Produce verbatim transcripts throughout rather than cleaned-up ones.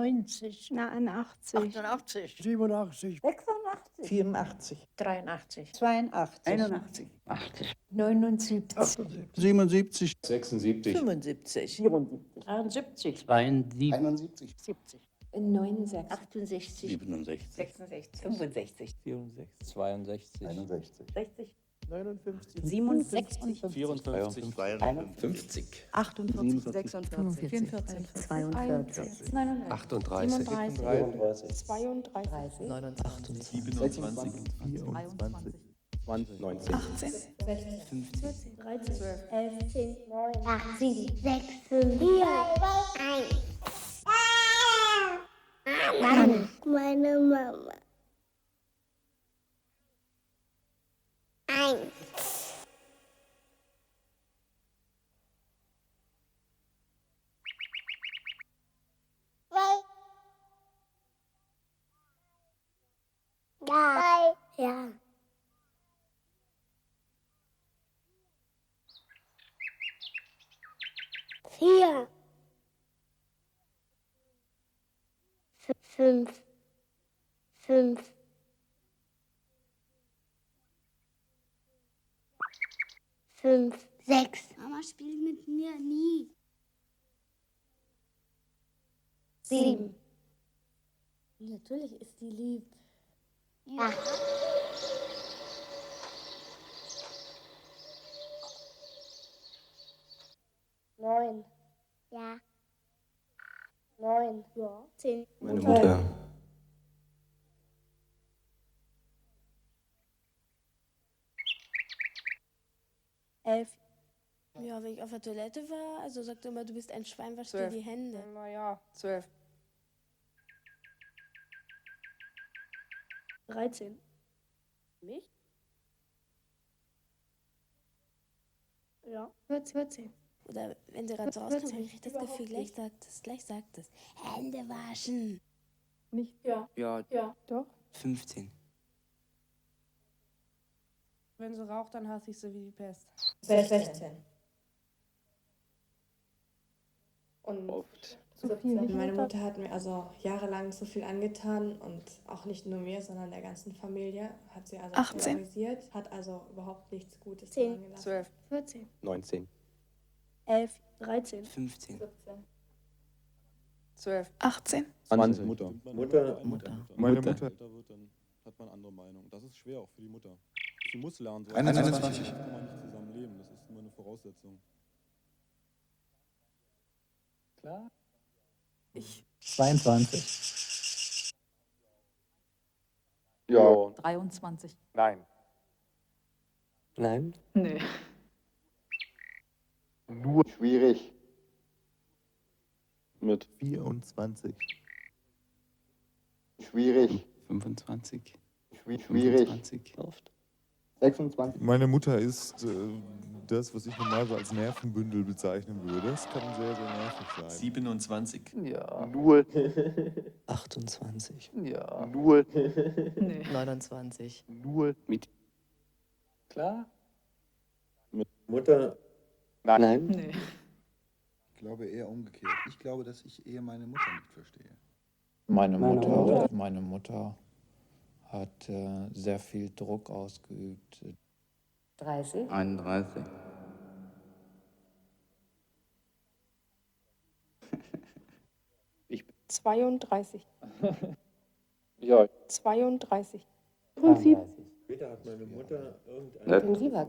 neunzig, neunundachtzig, achtundachtzig, siebenundachtzig, sechsundachtzig, vierundachtzig, dreiundachtzig, zweiundachtzig, einundachtzig, achtzig, neunundsiebzig, siebenundsiebzig, sechsundsiebzig, fünfundsiebzig, dreiundsiebzig, zweiundsiebzig, einundsiebzig, siebzig, neunundsechzig, achtundsechzig, siebenundsechzig, sechsundsechzig, fünfundsechzig, vierundsechzig, zweiundsechzig, einundsechzig, sechzig, neunundfünfzig, siebenundfünfzig, vierundfünfzig, fünfzig, achtundvierzig, sechsundvierzig, vierundvierzig, zweiundvierzig, achtunddreißig, siebenunddreißig, zweiunddreißig, neunundachtzig, siebenundzwanzig, vierundzwanzig, zwanzig, neunzehn, achtzehn, fünfzehn, dreizehn, zwölf, elf, zehn, neun, acht, sieben, sechs, fünf, vier, eins. Mama. Meine Mama. Eins. Zwei. Ja. Ja. Vier. F- Fünf. Fünf. Fünf. Sechs. Mama spielt mit mir nie. Sieben. Natürlich ist die lieb. Ja. Neun. Ja. Neun. Ja. Zehn. meine Mutter, elf, Ja, wenn ich auf der Toilette war, also sagt er immer, du bist ein Schwein, wasch dir Zwölf. die Hände. naja, zwölf, dreizehn, Mich? ja, vierzehn. Oder wenn sie gerade so rauskommt, habe ich das Gefühl, gleich sagt es, gleich sagt es. Hände waschen. nicht, ja, ja, ja, doch, fünfzehn. Wenn sie raucht, dann hasse ich sie wie die Pest. sechzehn. Und oft, zu viel. Meine Mutter hat mir also jahrelang so viel angetan und auch nicht nur mir, sondern der ganzen Familie. Hat sie also achtzehn. terrorisiert, hat also überhaupt nichts Gutes Zehn. daran gelassen. zwölf, vierzehn. neunzehn, elf, dreizehn, fünfzehn. siebzehn, zwölf, achtzehn, zwanzig, Mutter. Mutter, Mutter. Meine Mutter. Mutter. Älter wird, dann hat man eine andere Meinung. Das ist schwer, auch für die Mutter. Sie muss lernen. So einundzwanzig, kann man nicht zusammen leben. Das ist immer eine Voraussetzung. klar, zweiundzwanzig, ja, dreiundzwanzig, nein, Nein, nö, nur schwierig, mit vierundzwanzig, schwierig, fünfundzwanzig, schwierig, fünfundzwanzig. sechsundzwanzig, Meine Mutter ist äh, das, was ich normal so als Nervenbündel bezeichnen würde. Das kann sehr, sehr nervig sein. siebenundzwanzig, ja, null, achtundzwanzig. ja, null, nö, neunundzwanzig, null, mit, klar, mit Mutter, nein, nö, Ich glaube eher umgekehrt. Ich glaube, dass ich eher meine Mutter nicht verstehe. meine Mutter. Mutter, meine Mutter hat äh, sehr viel Druck ausgeübt. dreißig, einunddreißig, zweiunddreißig. ja, zweiunddreißig. später hat meine Mutter irgendein intensiver,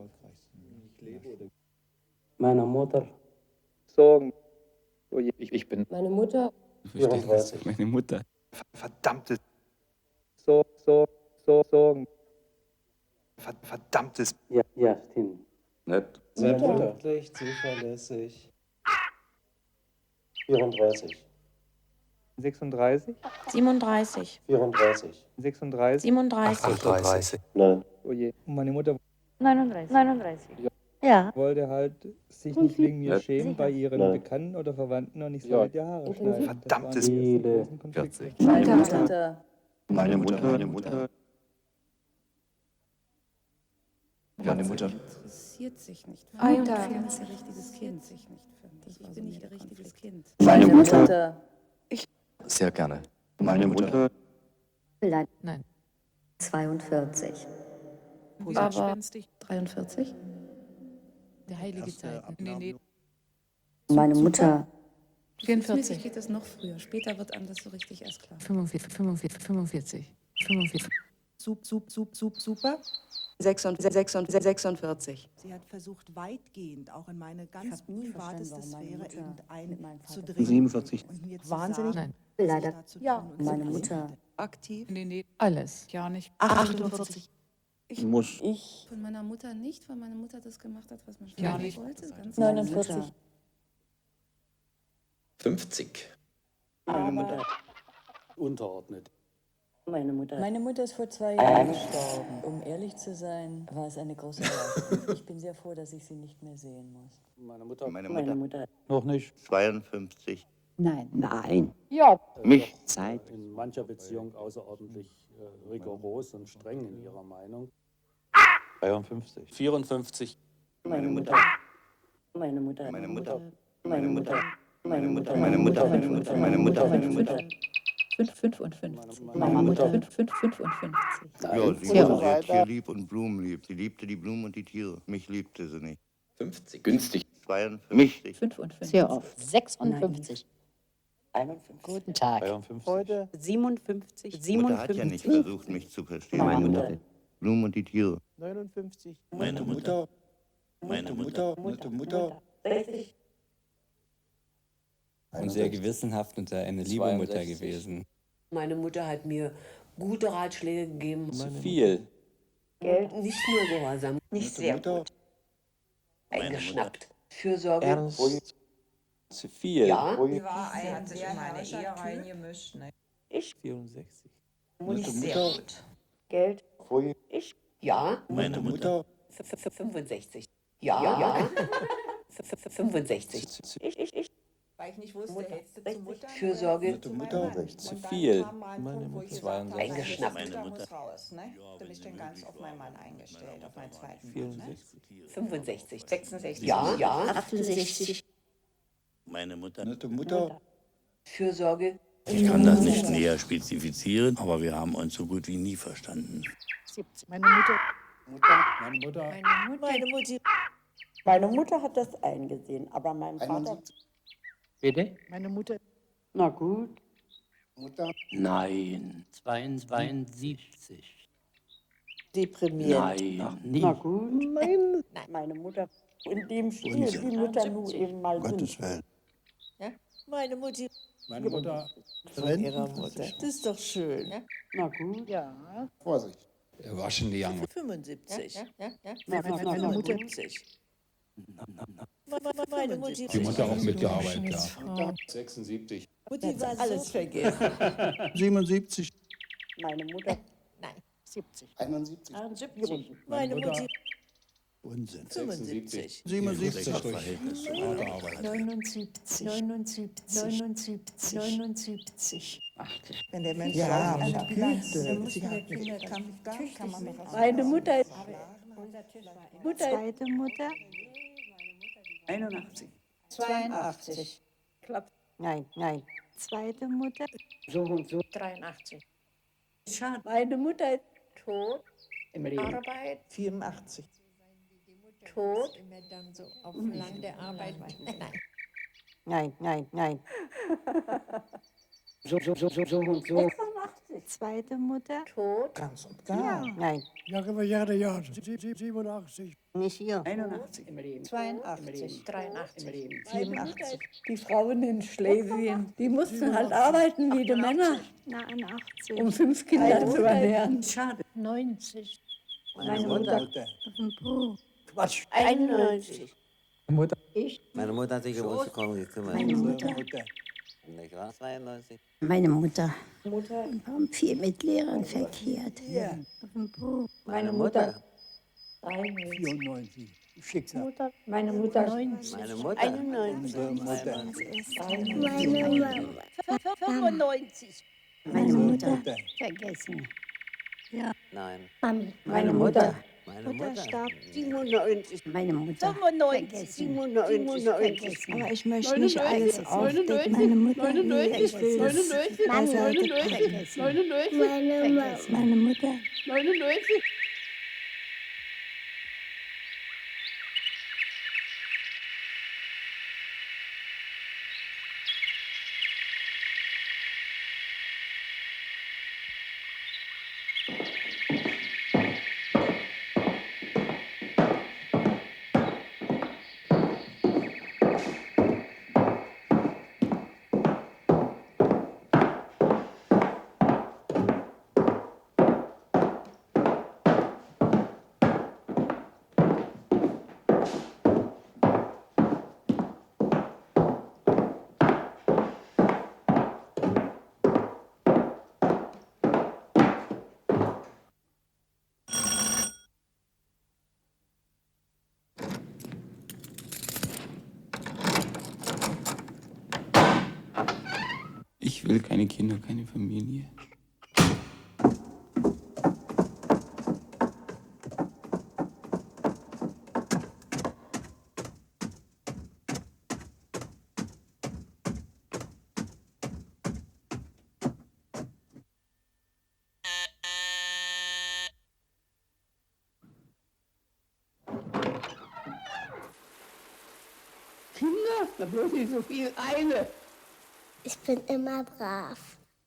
Meine Mutter. Sorgen, oh je, ich, ich bin meine Mutter, vierunddreißig. meine Mutter. verdammtes, so, so, so, Sorgen, Ver- verdammtes, Ja, ja, stimmt. nett, Sehr pünktlich, zuverlässig, vierunddreißig. sechsunddreißig, siebenunddreißig. vierunddreißig. sechsunddreißig, siebenunddreißig. achtunddreißig. nein, oh je, und meine Mutter neununddreißig, neununddreißig, ja, wollte halt sich nicht wegen mir schämen bei ihren Nein. Bekannten oder Verwandten und ich Ja. soll die Haare schneiden. Verdammtes Das waren die Viele. großen Konflikte. meine Mutter, Meine Mutter, meine Mutter, Meine Mutter. interessiert sich nicht für einundvierzig. ein richtiges Kind. Sich nicht für mich. Ich bin nicht ihr richtiges Kind. meine Mutter, Sehr gerne. Meine Mutter. Nein. zweiundvierzig. Aber dreiundvierzig? Der heilige Zeiten. Nee, nee. Meine Mutter. vierundvierzig. geht es noch früher. Später wird einem das so richtig erst klar. fünfundvierzig. fünfundvierzig. fünfundvierzig. fünfundvierzig. Sup, sup, sup, sup, super. sechsundvierzig. Sie hat versucht, weitgehend auch in meine ganz hab nie private verstanden, warum meine Sphäre Mutter mit irgendein meinem zu Vater dringen. siebenundvierzig. Und mir zu Wahnsinnig. sagen, Nein. Leider. was da zu Ja, tun und meine zu lassen. Mutter. Aktiv. Nee, nee. Alles. Gar nicht. achtundvierzig. Muss. Ich. Von meiner Mutter nicht, weil meine Mutter das gemacht hat, was man Ja, schon nicht. wollte. Ganz neunundvierzig. fünfzig. Meine Mutter. Unterordnet. Meine Mutter. Meine Mutter ist vor zwei Jahren gestorben. Um ehrlich zu sein, war es eine große Leistung. Ich bin sehr froh, dass ich sie nicht mehr sehen muss. Meine Mutter. Meine Meine Mutter. Mutter. Noch nicht. zweiundfünfzig. Nein. Nein. Ja. Mich. Zeit. In mancher Beziehung außerordentlich äh, rigoros und streng in ihrer Meinung. dreiundfünfzig. vierundfünfzig. Meine Mutter. Meine Mutter. Meine Mutter. Meine Mutter. Meine Mutter. Meine Mutter. Meine Mutter. Meine Mutter. Meine Mutter. fünfundfünfzig. Meine Mutter. fünfundfünfzig. Ja, sie Sehr war sehr tierlieb und blumenlieb. Sie liebte die Blumen und die Tiere. Mich liebte sie nicht. fünfzig. Günstig. zweiundfünfzig. fünfundfünfzig. Sehr oft. sechsundfünfzig. einundfünfzig. Guten Tag. dreiundfünfzig. Heute siebenundfünfzig. Mutter hat ja nicht versucht, mich zu verstehen. Meine Mutter. Blumen und die Tiere. neunundfünfzig. Meine Mutter. Meine Mutter. Mutter. Mutter. sechzig. Und sehr gewissenhaft und eine liebe Mutter gewesen. Meine Mutter hat mir gute Ratschläge gegeben. Zu viel. Geld. Nicht nur gehorsam. Nicht sehr gut. Eingeschnappt. Fürsorge. Zu viel. Ja. Die war, er hat sich in meine Ehe reingemischt. Ne? vierundsechzig. Mutter. Mutter. Geld. Ich. Ja. Meine Mutter. fünfundsechzig. Ja. Ja. fünfundsechzig. Ich, ich, ich. Weil ich nicht wusste, hältst du zu Mutter? Fürsorge. Mutter. Mutter. Zu viel. Eingeschnappt. Meine Mutter muss raus, ne? Da bin ich dann ganz auf meinen Mann eingestellt, auf meinen zweiten Mann, ne? fünfundsechzig. sechsundsechzig. Ja. Ja. achtundsechzig. Meine Mutter. Mutter. Mutter. Fürsorge. Ich kann das nicht näher spezifizieren, aber wir haben uns so gut wie nie verstanden. Meine Mutter. Meine Mutter. Meine Mutter. Meine Mutter hat das eingesehen, aber mein Vater. Bitte? Meine Mutter. Na gut. Mutter. Nein. zweiundsiebzig. Deprimierend. Nein. Na gut. Nein. Meine Mutter. In dem Stil, Unsinn. wie Mütter nun eben mal Um Gottes sind. Willen. Meine Mutter. Meine Mutter. Von ihrer Mutter. Das ist doch schön. Na gut. Ja. Vorsicht. Waschen die Jange. fünfundsiebzig. Ja, ja, ja. Na, na, na, na, Mutter. gut. Meine Mutter. Die Mutter auch mitgearbeitet, ja. Frau. sechsundsiebzig. Mutti war alles vergessen. siebenundsiebzig. Meine Mutter. Nein. siebzig. einundsiebzig. achtundsiebzig. Meine Mutter. Unsinn. fünfundsiebzig. siebenundsiebzig. neunundsiebzig. neunundsiebzig. neunundsiebzig. neunundsiebzig. Wenn der Mensch Ja, sagt, mit an die Güte. Bilanz, dann müssen wir Kinder, kann, da kann man noch was Meine Mutter ist. Mutter. Zweite Mutter. einundachtzig. zweiundachtzig. Klappt. Nein, nein. Zweite Mutter. So und so. dreiundachtzig. Schade. Meine Mutter ist tot. Im Leben. Arbeit. vierundachtzig. Tot. Immer dann so auf Lande arbeiten. Nein. Nein, nein, nein. So, so, so, so, so und so. sechsundachtzig. Zweite Mutter. Tot. Ganz und gar. Nein, Jahre, Jahre, Jahre. siebenundachtzig. nicht hier. einundachtzig. Im Leben. zweiundachtzig. dreiundachtzig. Im Leben. vierundachtzig. Die Frauen in Schlesien, die mussten halt arbeiten wie die Männer, neunundachtzig. um fünf Kinder zu ernähren. Schade. neunzig. Meine Mutter. Quatsch. einundneunzig. Mutter. Ich. Meine Mutter hat sich um uns gekümmert. Meine Mutter. Nicht wahr? zweiundneunzig. Meine Mutter. Mutter. Und haben viel mit Lehrern verkehrt. Ja. Auf dem Buch. Meine Mutter. vierundneunzig. Schicksal. Mutter. Meine Mutter. neunzig. Meine Mutter. einundneunzig. Meine Mutter. fünfundneunzig. Meine Mutter. Mutter. Vergessen. Nein. Mami. Meine Mutter. Meine Mutter starb siebenundneunzig. Meine Mutter fünfundneunzig, siebenundneunzig. siebenundneunzig. Aber ich möchte nicht alles aufdecken. Meine Mutter neunundneunzig, neunundneunzig, neunundneunzig, neunundneunzig, Meine meine Mutter. neunundneunzig. Ich will keine Kinder, keine Familie. Kinder, da bloß nicht so viel eine. Ich bin immer brav.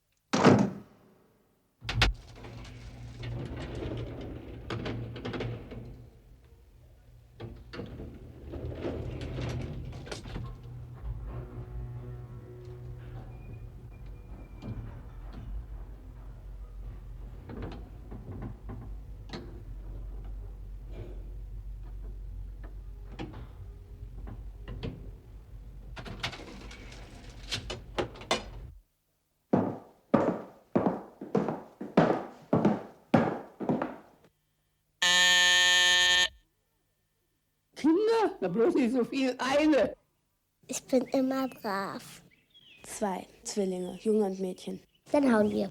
Kinder, da bloß nicht so viel eine. Ich bin immer brav. Zwei Zwillinge, Junge und Mädchen. Dann hauen wir.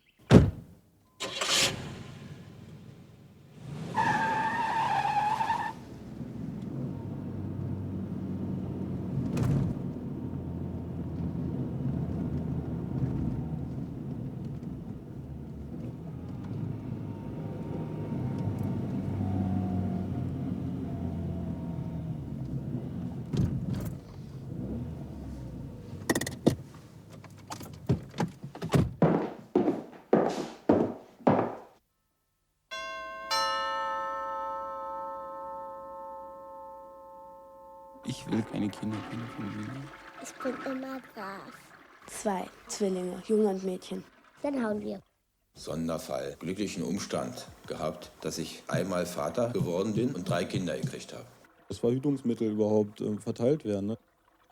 Ich will keine Kinder, keine Familie. Ich bin immer brav. Zwei Zwillinge, Junge und Mädchen. Dann hauen wir. Sonderfall. Glücklichen Umstand gehabt, dass ich einmal Vater geworden bin und drei Kinder gekriegt habe. Dass Verhütungsmittel überhaupt äh, verteilt werden. Ne?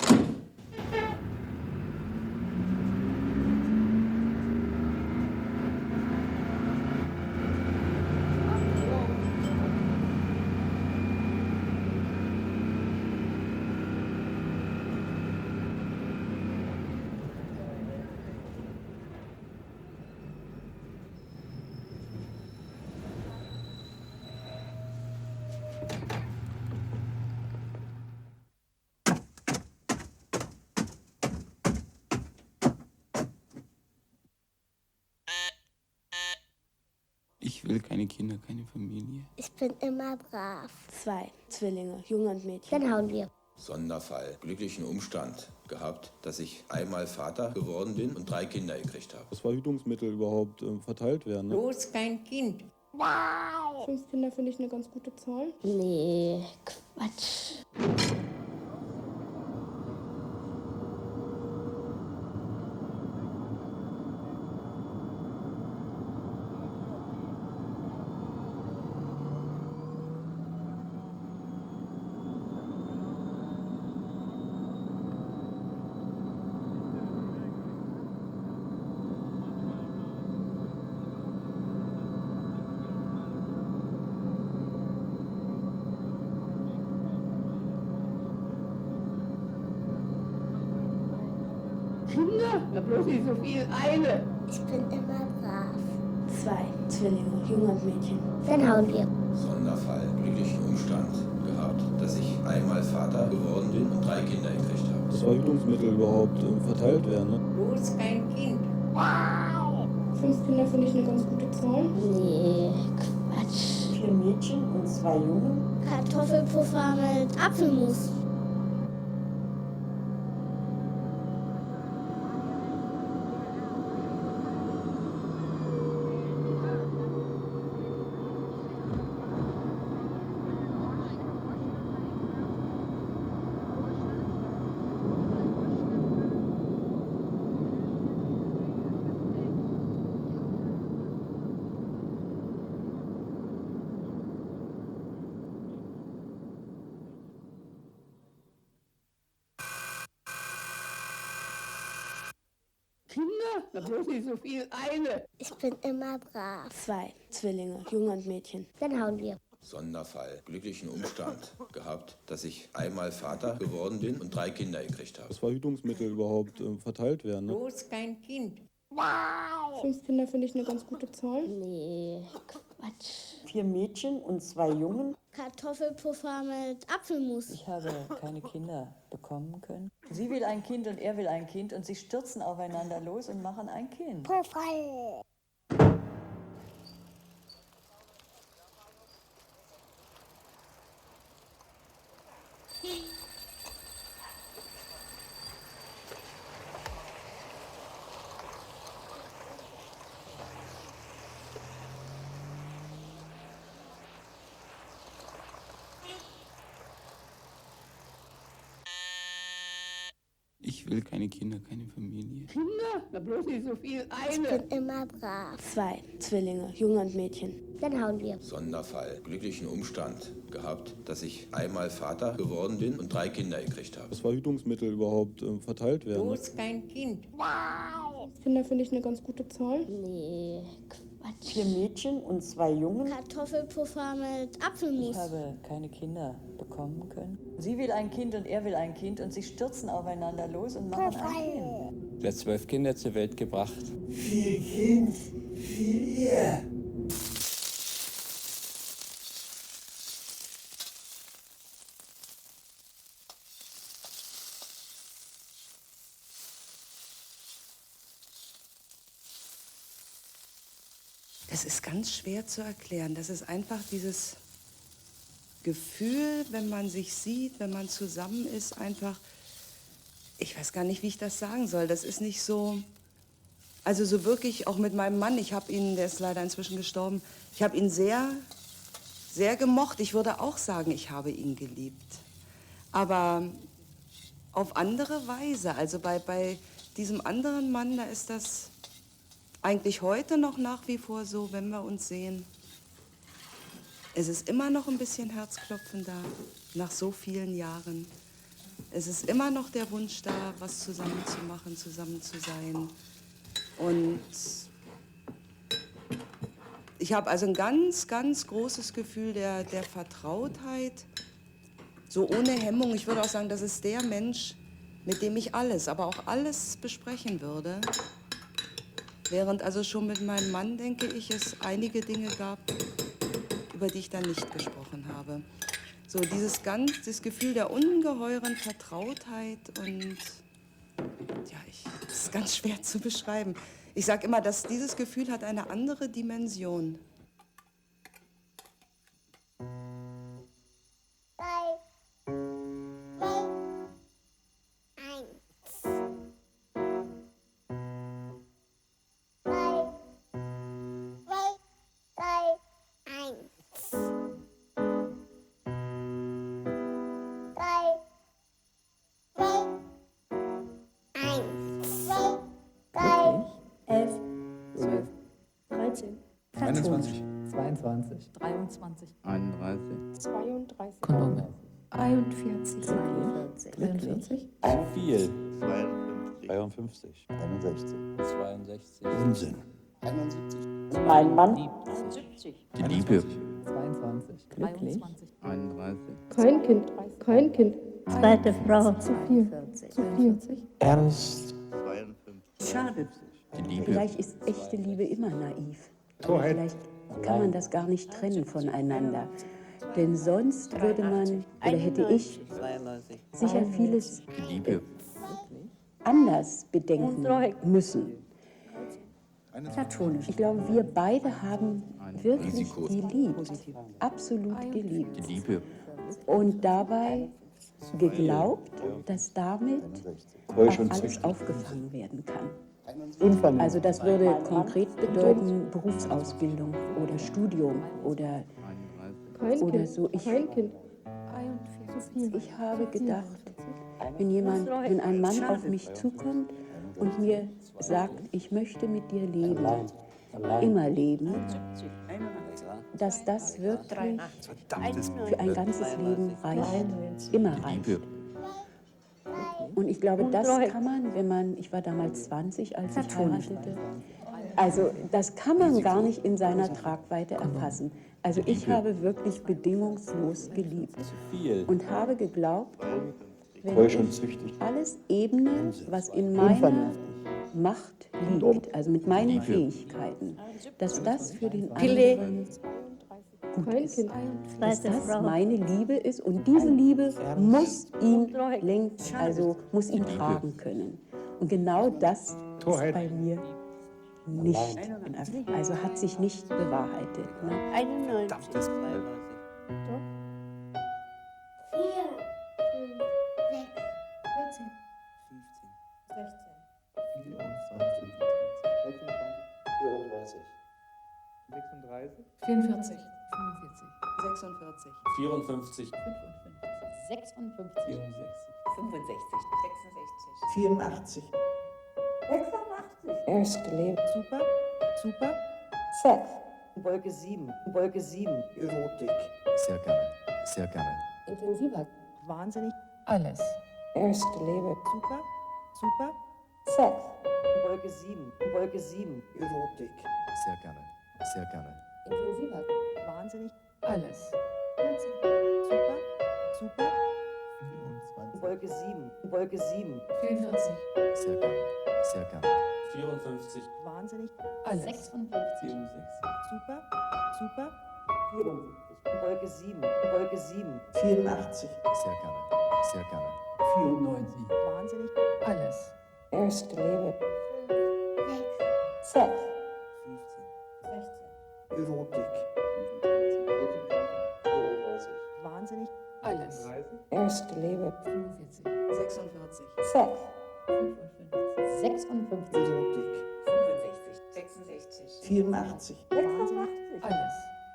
Ich will keine Kinder, keine Familie. Ich bin immer brav. Zwei Zwillinge, Junge und Mädchen. Dann hauen wir. Sonderfall. Glücklichen Umstand gehabt, dass ich einmal Vater geworden bin und drei Kinder gekriegt habe. Dass Verhütungsmittel überhaupt äh, verteilt werden. Ne? Bloß kein Kind. Fünf Kinder finde ich eine ganz gute Zahl. Nee, Quatsch. Kinder, da bloß nicht so viel eine. Ich bin immer brav. Zwei Zwillinge, Junge und Mädchen. Dann hauen wir. Sonderfall, glücklichen Umstand gehabt, dass ich einmal Vater geworden bin und drei Kinder gekriegt habe. Dass Verhütungsmittel überhaupt äh, verteilt werden. Ne? Bloß kein Kind. Fünf Kinder finde ich eine ganz gute Zahl. Nee, Quatsch. Vier Mädchen und zwei Jungen. Kartoffelpuffer mit Apfelmus. Kinder? Da bloß nicht so viel. Eine. Ich bin immer brav. Zwei Zwillinge, Junge und Mädchen. Dann hauen wir. Sonderfall, glücklichen Umstand gehabt, dass ich einmal Vater geworden bin und drei Kinder gekriegt habe. Dass Verhütungsmittel überhaupt äh, verteilt werden. Ne? Bloß kein Kind. Fünf Kinder finde ich eine ganz gute Zahl. Nee, Quatsch. Vier Mädchen und zwei Jungen. Kartoffelpuffer mit Apfelmus. Ich habe keine Kinder bekommen können. Sie will ein Kind und er will ein Kind und sie stürzen aufeinander los und machen ein Kind. Puffer. Ich will keine Kinder, keine Familie. Kinder? Da bloß nicht so viel. Ich Eine. bin immer brav. Zwei Zwillinge, Junge und Mädchen. Dann hauen wir. Sonderfall, glücklichen Umstand gehabt, dass ich einmal Vater geworden bin und drei Kinder gekriegt habe. Dass Verhütungsmittel überhaupt äh, verteilt werden. Ne? Bloß kein Kind. Kinder finde ich eine ganz gute Zahl. Nee, Quatsch. Vier Mädchen und zwei Jungen. Kartoffelpuffer mit Apfelmus. Ich habe keine Kinder bekommen können. Sie will ein Kind und er will ein Kind und sie stürzen aufeinander los und machen ein Kind. Der hat zwölf Kinder zur Welt gebracht. Viel Kind, viel Ehe. Das ist ganz schwer zu erklären. Das ist einfach dieses Gefühl, wenn man sich sieht, wenn man zusammen ist, einfach, ich weiß gar nicht, wie ich das sagen soll. Das ist nicht so, also so wirklich auch mit meinem Mann, ich habe ihn, der ist leider inzwischen gestorben, ich habe ihn sehr, sehr gemocht. Ich würde auch sagen, ich habe ihn geliebt. Aber auf andere Weise. Also bei, bei diesem anderen Mann, da ist das eigentlich heute noch nach wie vor so, wenn wir uns sehen. Es ist immer noch ein bisschen Herzklopfen da, nach so vielen Jahren. Es ist immer noch der Wunsch da, was zusammen zu machen, zusammen zu sein. Und ich habe also ein ganz, ganz großes Gefühl der, der Vertrautheit, so ohne Hemmung. Ich würde auch sagen, das ist der Mensch, mit dem ich alles, aber auch alles besprechen würde. Während also schon mit meinem Mann, denke ich, es einige Dinge gab, über die ich dann nicht gesprochen habe. So dieses ganz, das Gefühl der ungeheuren Vertrautheit und ja, ich, das ist ganz schwer zu beschreiben. Ich sage immer, dass dieses Gefühl hat eine andere Dimension. einundzwanzig. zweiundzwanzig. dreiundzwanzig. einunddreißig. zweiunddreißig. Kondome. einundvierzig. zweiundvierzig. vierundvierzig. Zu viel. zweiundfünfzig. einundsechzig. zweiundsechzig. Unsinn. einundsiebzig. Mein Mann. Die Liebe. zweiundzwanzig. Glücklich. einunddreißig. Kein Kind. Kein Kind. Zweite Frau. Zu viel. Zu vierzig. Ernst. zweiundfünfzig. Schade. Die Liebe. Vielleicht ist echte Liebe immer naiv. Vielleicht kann man das gar nicht trennen voneinander. Denn sonst würde man, oder hätte ich, sicher vieles Liebe. anders bedenken müssen. Ich glaube, wir beide haben wirklich Risiko. geliebt, absolut geliebt. Liebe. Und dabei geglaubt, dass damit Keusch auch und alles züchtig. aufgefangen werden kann. Also das würde konkret bedeuten Berufsausbildung oder Studium oder, oder so. Ich, ich habe gedacht, wenn jemand, wenn ein Mann auf mich zukommt und mir sagt, ich möchte mit dir leben, immer leben, dass das wirklich für ein ganzes Leben reicht, immer reicht. Und ich glaube, das kann man, wenn man, ich war damals zwanzig, als ich heiratete, also das kann man gar nicht in seiner Tragweite erfassen. Also ich habe wirklich bedingungslos geliebt und habe geglaubt, wenn Keusch und ich züchtig. alles ebne, was in meiner Macht liegt, also mit meinen Fähigkeiten, dass das für den anderen gut ist, dass das meine Liebe ist und diese Liebe muss ihn lenken, also muss ihn tragen können. Und genau das ist bei mir nicht, also hat sich nicht bewahrheitet. Ne? einundneunzig. vierundvierzig. sechsundvierzig. vierundfünfzig. sechsundfünfzig. fünfundsechzig. sechsundsechzig. vierundachtzig. Erste Leben. Super, super. Sex. Wolke sieben. Wolke sieben. Erotik. Sehr gerne. Sehr gerne. Intensiver. Wahnsinnig. Alles. Erste Leben. Super, super. Sex. Wolke sieben. Wolke sieben. Erotik. Sehr gerne. Sehr gerne. Intensiver. Wahnsinnig. Alles. Super, super. Wolke sieben. Wolke sieben. vierundvierzig. Sehr gerne. Sehr gerne. vierundfünfzig. Wahnsinnig. Alles. sechsundfünfzig. Super, super. Wolke sieben. Wolke sieben. vierundachtzig. Sehr gerne. Sehr gerne. vierundneunzig. Wahnsinnig. Alles. Erste Leben. Sex. Erotik. Wahnsinnig. Alles. Erste Leben. sechsundvierzig. Sex. sechsundfünfzig. Erotik. fünfundsechzig. sechsundsechzig. vierundachtzig. Wahnsinnig. Alles.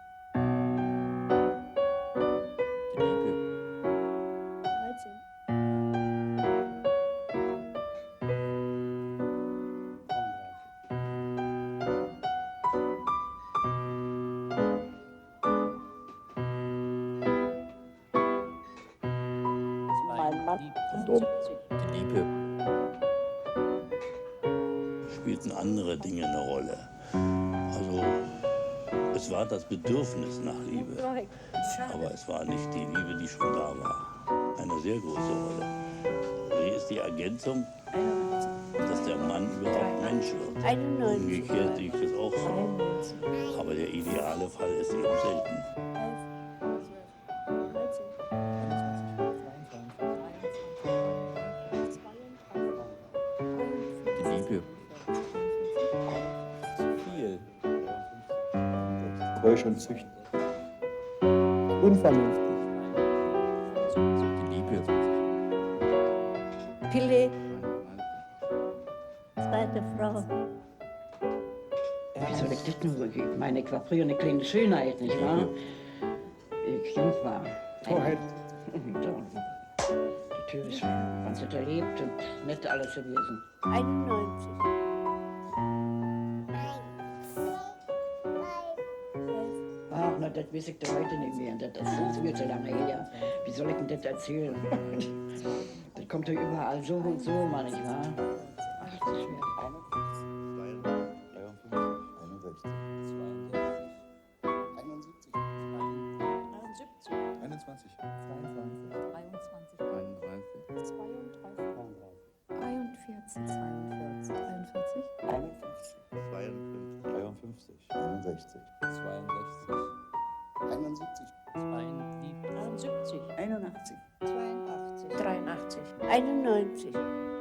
Die Liebe. Spielten andere Dinge eine Rolle. Also es war das Bedürfnis nach Liebe, aber es war nicht die Liebe, die schon da war. Eine sehr große Rolle. Hier ist die Ergänzung, dass der Mann überhaupt Mensch wird. einundneunzig. Umgekehrt sehe ich das auch so. Aber der ideale Fall ist eben selten. Die Liebe. Viel. Keusch und züchtig. Unvernünftig. Die Liebe. Pille. Zweite Frau. Wie soll ich das nur? Ich meine, ich war früher eine kleine Schönheit, nicht wahr? Ich jung war. Torheit. Natürlich, man hat erlebt und nett alles gewesen. einundneunzig. Ach, na, das weiß ich doch heute nicht mehr. Das ist viel zu lange her. Wie soll ich denn das erzählen? Das kommt doch überall so und so, mal nicht wahr? Ach, das ist schwer. einundzwanzig. einundvierzig. zweiundvierzig. einundvierzig. dreiundfünfzig. einundfünfzig. einundsechzig. zweiundsechzig. einundsiebzig. neunundsiebzig, einundachtzig, zweiundachtzig, dreiundachtzig, einundneunzig.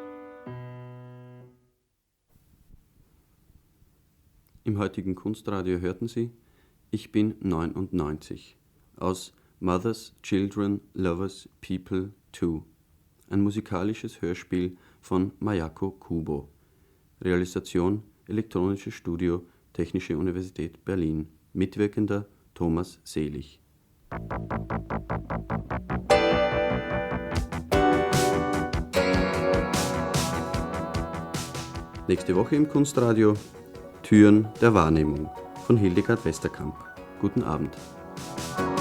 Im heutigen Kunstradio hörten Sie Ich bin neunundneunzig aus Mothers, Children, Lovers, People zwei, ein musikalisches Hörspiel von Mayako Kubo. Realisation Elektronisches Studio, Technische Universität Berlin. Mitwirkender Thomas Selig. Nächste Woche im Kunstradio Türen der Wahrnehmung von Hildegard Westerkamp. Guten Abend.